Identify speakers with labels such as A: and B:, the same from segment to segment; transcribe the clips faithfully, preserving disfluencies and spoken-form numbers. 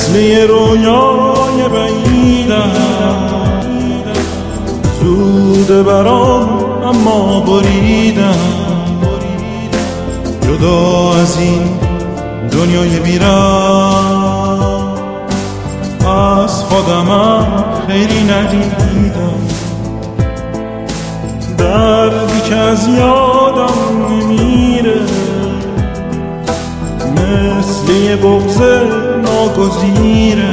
A: مثل یه رویای بعیدم، زوده برام اما بریدم، جدا از این دنیای بیرم از خودمم خیلی ندیدم. دردی که از یادم نمیره مثل یه بغض ناگزیره،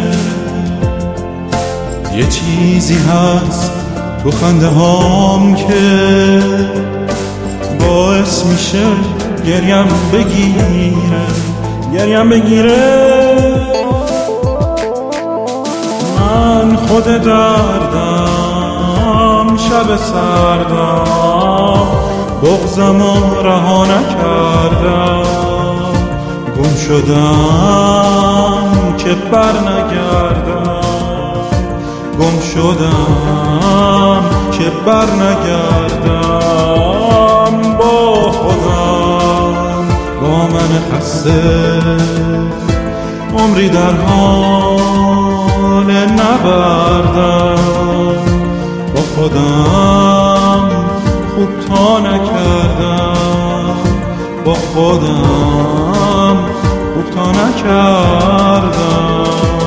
A: یه چیزی هست تو خنده هام که باعث میشه گریم بگیره گریم بگیره. من خود دردم، شب سردم، بغضمو رها نکردم، گم شدم که بر نگردم، گم شدم که بر نگردم. با خودم، با من خسته، عمری در حال نبردم، با خودم خوب تا نکردم، با خودم خوب تا نکردم.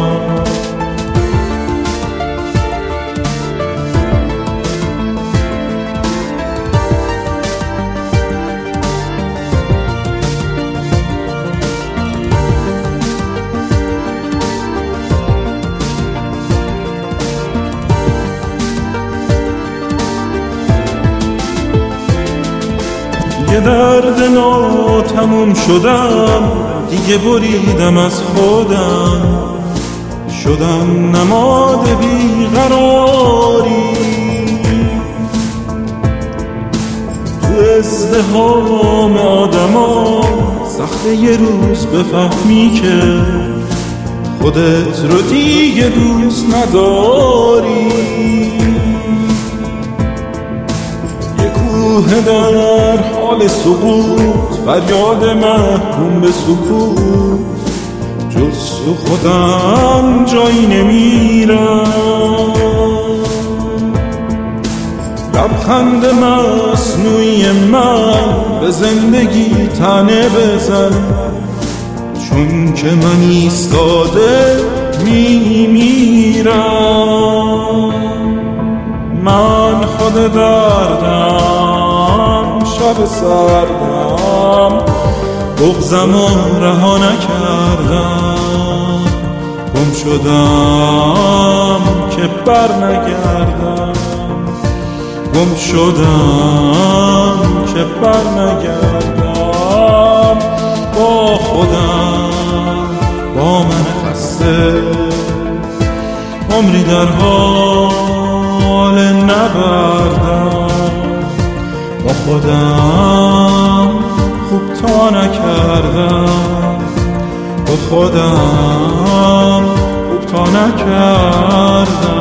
A: یه درد ناتموم شدم، دیگه بریدم از خودم، شدم نماد بیقراری. تو ازدحام آدما سخته یه روز بفهمی که خودت رو دیگه دوست نداری. در حال سقوط، فریاد محکوم به سکوت، جز تو خودم جایی نمیرم. لبخند مصنوعی من به زندگی تنه بزن، چون که من ایستاده میمیرم. من خود دردم، شب سردم، بغضمو رها نکردم، گم شدم که بر نگردم، گم شدم که بر نگردم. با خودم، با من خسته، عمری در حال نبردم، با خودم خوب تا نکردم، با خودم خوب تا نکردم.